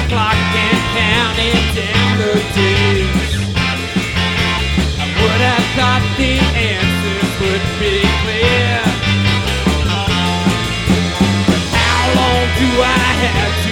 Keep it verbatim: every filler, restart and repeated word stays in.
clock and counting down the days. I would have thought the answers would be clear. But how long do I have to